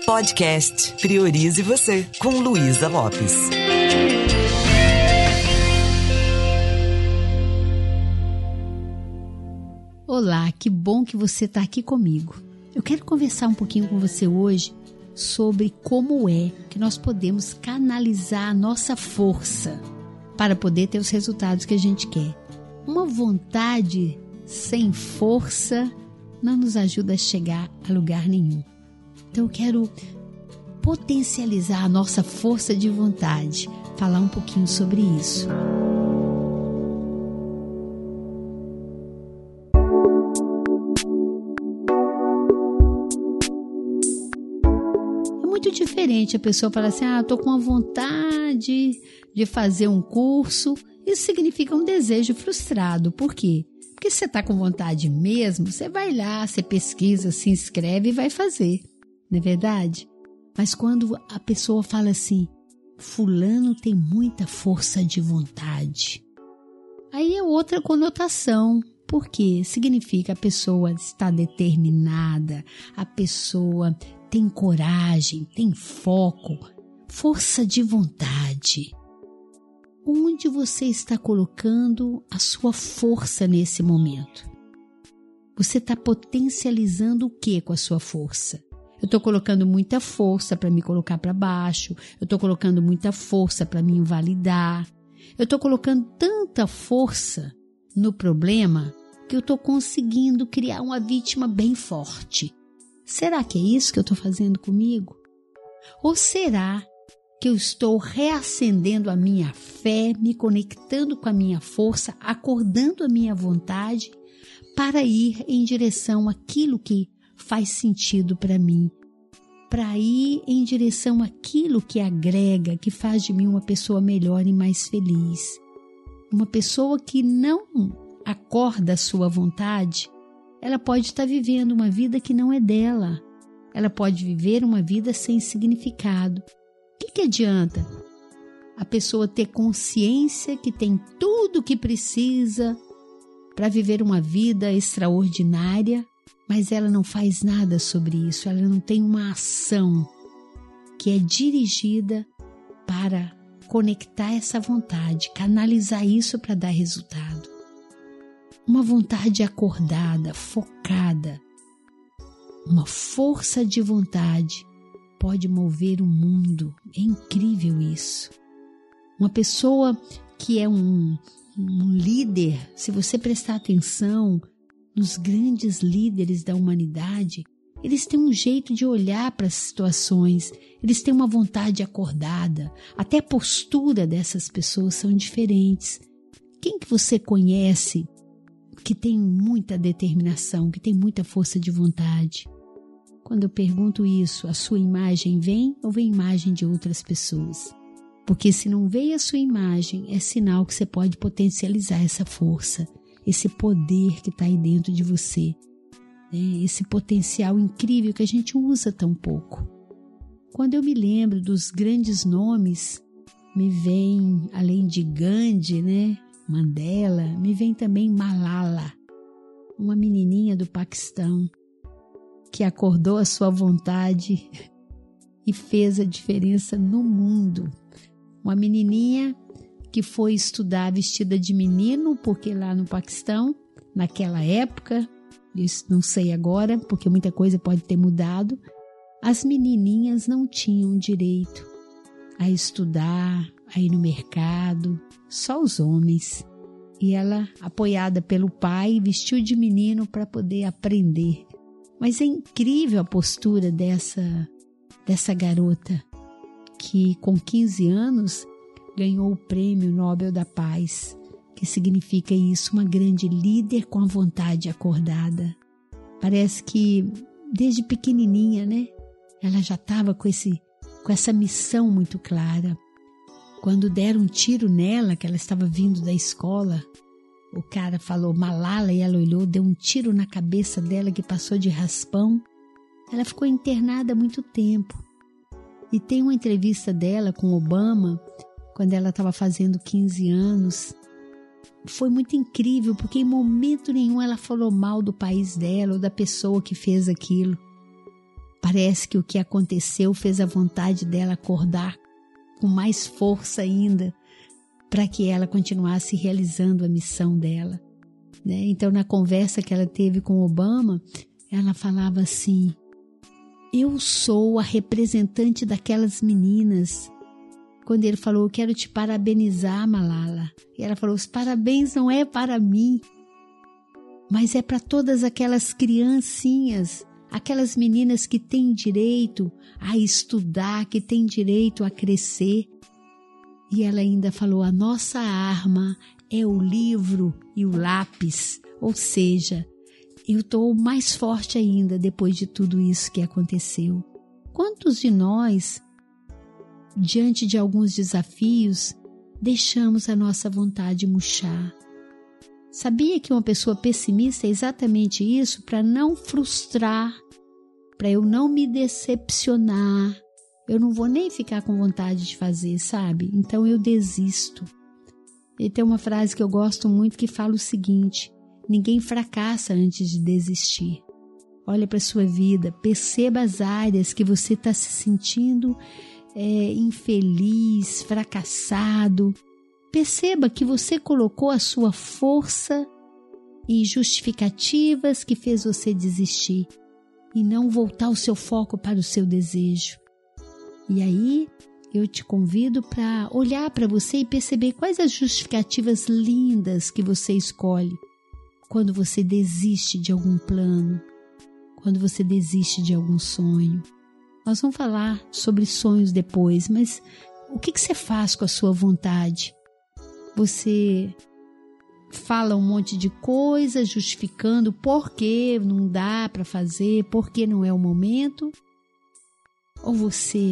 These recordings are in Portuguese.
Podcast Priorize Você, com Luísa Lopes. Olá, que bom que você está aqui comigo. Eu quero conversar um pouquinho com você hoje sobre como é que nós podemos canalizar a nossa força para poder ter os resultados que a gente quer. Uma vontade sem força não nos ajuda a chegar a lugar nenhum. Então eu quero potencializar a nossa força de vontade, falar um pouquinho sobre isso. É muito diferente a pessoa falar assim, eu tô com uma vontade de fazer um curso. Isso significa um desejo frustrado. Por quê? Porque se você está com vontade mesmo, você vai lá, você pesquisa, se inscreve e vai fazer. Não é verdade? Mas quando a pessoa fala assim, fulano tem muita força de vontade, aí é outra conotação. Por quê? Significa a pessoa está determinada, a pessoa tem coragem, tem foco, força de vontade. Onde você está colocando a sua força nesse momento? Você está potencializando o que com a sua força? Eu estou colocando muita força para me colocar para baixo, eu estou colocando muita força para me invalidar, eu estou colocando tanta força no problema que eu estou conseguindo criar uma vítima bem forte. Será que é isso que eu estou fazendo comigo? Ou será que eu estou reacendendo a minha fé, me conectando com a minha força, acordando a minha vontade para ir em direção àquilo que faz sentido para mim, para ir em direção àquilo que agrega, que faz de mim uma pessoa melhor e mais feliz. Uma pessoa que não acorda a sua vontade, ela pode estar vivendo uma vida que não é dela. Ela pode viver uma vida sem significado. O que adianta a pessoa ter consciência que tem tudo o que precisa para viver uma vida extraordinária, mas ela não faz nada sobre isso, ela não tem uma ação que é dirigida para conectar essa vontade, canalizar isso para dar resultado. Uma vontade acordada, focada, uma força de vontade pode mover o mundo. É incrível isso. Uma pessoa que é um líder, se você prestar atenção nos grandes líderes da humanidade, eles têm um jeito de olhar para as situações, eles têm uma vontade acordada, até a postura dessas pessoas são diferentes. Quem que você conhece que tem muita determinação, que tem muita força de vontade? Quando eu pergunto isso, a sua imagem vem ou vem imagem de outras pessoas? Porque se não veio a sua imagem, é sinal que você pode potencializar essa força, esse poder que está aí dentro de você, né? Esse potencial incrível que a gente usa tão pouco. Quando eu me lembro dos grandes nomes, me vem, além de Gandhi, né? Mandela, me vem também Malala, uma menininha do Paquistão, que acordou a sua vontade e fez a diferença no mundo. Uma menininha que foi estudar vestida de menino, porque lá no Paquistão, naquela época, isso não sei agora, porque muita coisa pode ter mudado, as menininhas não tinham direito a estudar, a ir no mercado, só os homens. E ela, apoiada pelo pai, vestiu de menino para poder aprender. Mas é incrível a postura dessa garota que com 15 anos ganhou o Prêmio Nobel da Paz, que significa isso, uma grande líder com a vontade acordada. Parece que desde pequenininha, né, ela já estava com essa missão muito clara. Quando deram um tiro nela, que ela estava vindo da escola, o cara falou Malala e ela olhou, deu um tiro na cabeça dela que passou de raspão. Ela ficou internada há muito tempo. E tem uma entrevista dela com Obama, quando ela estava fazendo 15 anos. Foi muito incrível, porque em momento nenhum ela falou mal do país dela ou da pessoa que fez aquilo. Parece que o que aconteceu fez a vontade dela acordar com mais força ainda para que ela continuasse realizando a missão dela, né? Então, na conversa que ela teve com Obama, ela falava assim: eu sou a representante daquelas meninas. Quando ele falou, eu quero te parabenizar, Malala. E ela falou, os parabéns não é para mim, mas é para todas aquelas criancinhas, aquelas meninas que têm direito a estudar, que têm direito a crescer. E ela ainda falou, a nossa arma é o livro e o lápis. Ou seja, eu estou mais forte ainda depois de tudo isso que aconteceu. Quantos de nós, diante de alguns desafios, deixamos a nossa vontade murchar? Sabia que uma pessoa pessimista é exatamente isso? Para não frustrar, para eu não me decepcionar, eu não vou nem ficar com vontade de fazer, sabe? Então eu desisto. E tem uma frase que eu gosto muito que fala o seguinte: ninguém fracassa antes de desistir. Olha para a sua vida, perceba as áreas que você está se sentindo infeliz, fracassado. Perceba que você colocou a sua força em justificativas que fez você desistir e não voltar o seu foco para o seu desejo. E aí eu te convido para olhar para você e perceber quais as justificativas lindas que você escolhe quando você desiste de algum plano, quando você desiste de algum sonho. Nós vamos falar sobre sonhos depois, mas o que você faz com a sua vontade? Você fala um monte de coisa justificando por que não dá para fazer, por que não é o momento? Ou você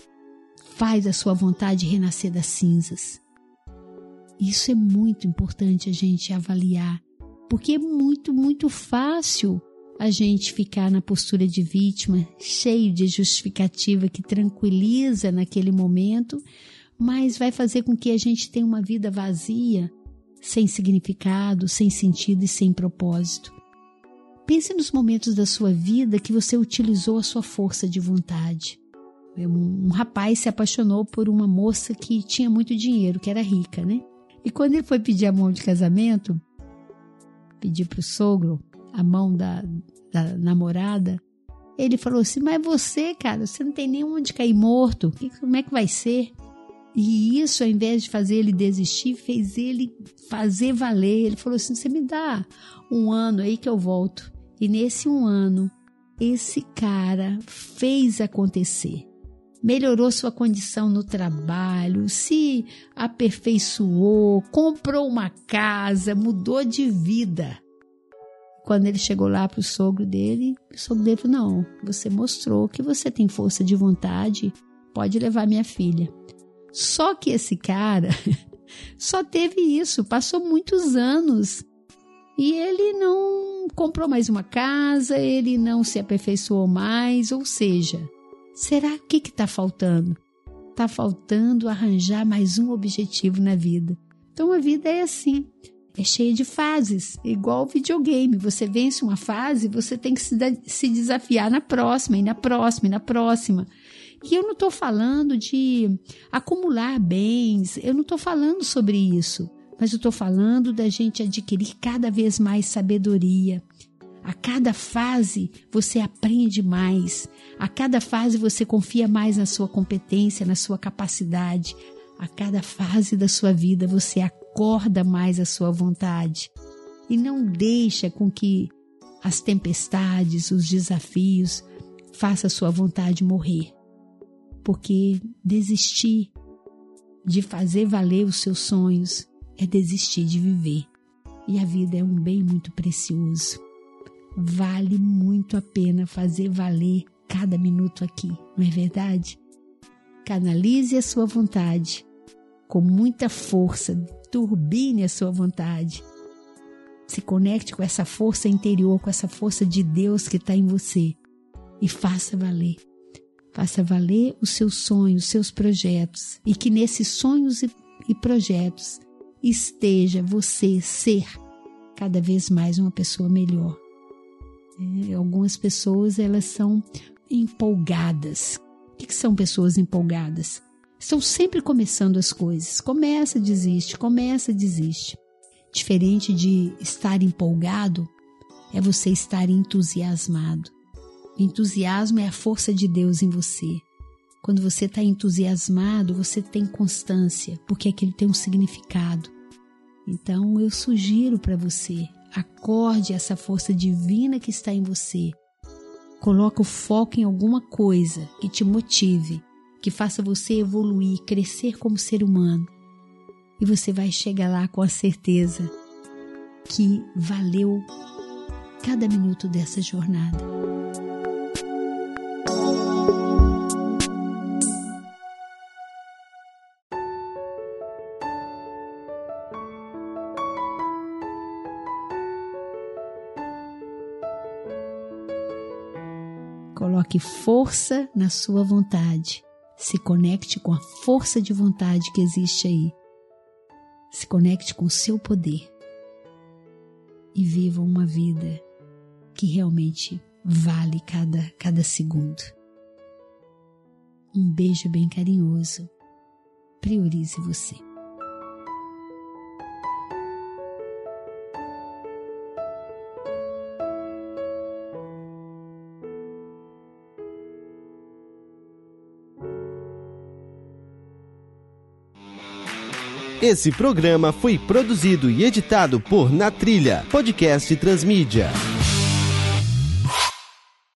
faz a sua vontade renascer das cinzas? Isso é muito importante a gente avaliar, porque é muito, muito fácil a gente ficar na postura de vítima, cheio de justificativa que tranquiliza naquele momento, mas vai fazer com que a gente tenha uma vida vazia, sem significado, sem sentido e sem propósito. Pense nos momentos da sua vida que você utilizou a sua força de vontade. Um rapaz se apaixonou por uma moça que tinha muito dinheiro, que era rica, né? E quando ele foi pedir a mão de casamento, pedir para o sogro a mão da namorada, ele falou assim, mas você, cara, você não tem nem onde cair morto, como é que vai ser? E isso, ao invés de fazer ele desistir, fez ele fazer valer. Ele falou assim, você me dá 1 ano aí que eu volto. E nesse 1 ano, esse cara fez acontecer. Melhorou sua condição no trabalho, se aperfeiçoou, comprou uma casa, mudou de vida. Quando ele chegou lá para o sogro dele falou, não, você mostrou que você tem força de vontade, pode levar minha filha. Só que esse cara só teve isso, passou muitos anos e ele não comprou mais uma casa, ele não se aperfeiçoou mais, ou seja, será que está faltando? Está faltando arranjar mais um objetivo na vida. Então a vida é assim, é cheia de fases, igual videogame. Você vence uma fase, você tem que se desafiar na próxima, e na próxima, e na próxima. E eu não estou falando de acumular bens, eu não estou falando sobre isso, mas eu estou falando da gente adquirir cada vez mais sabedoria. A cada fase você aprende mais, a cada fase você confia mais na sua competência, na sua capacidade. A cada fase da sua vida você acorda mais a sua vontade e não deixa com que as tempestades, os desafios façam a sua vontade morrer. Porque desistir de fazer valer os seus sonhos é desistir de viver. E a vida é um bem muito precioso. Vale muito a pena fazer valer cada minuto aqui, não é verdade? Canalize a sua vontade com muita força, turbine a sua vontade. Se conecte com essa força interior, com essa força de Deus que está em você e faça valer. Faça valer os seus sonhos, os seus projetos, e que nesses sonhos e projetos esteja você ser cada vez mais uma pessoa melhor. Algumas pessoas, elas são empolgadas. O que são pessoas empolgadas? Estão sempre começando as coisas. Começa, desiste, começa, desiste. Diferente de estar empolgado, é você estar entusiasmado. O entusiasmo é a força de Deus em você. Quando você está entusiasmado, você tem constância, porque aquilo tem um significado. Então, eu sugiro para você, acorde essa força divina que está em você. Coloque o foco em alguma coisa que te motive, que faça você evoluir, crescer como ser humano. E você vai chegar lá com a certeza que valeu cada minuto dessa jornada. Coloque força na sua vontade. Se conecte com a força de vontade que existe aí. Se conecte com o seu poder. E viva uma vida que realmente vale cada segundo. Um beijo bem carinhoso. Priorize você. Esse programa foi produzido e editado por Na Trilha, podcast Transmídia.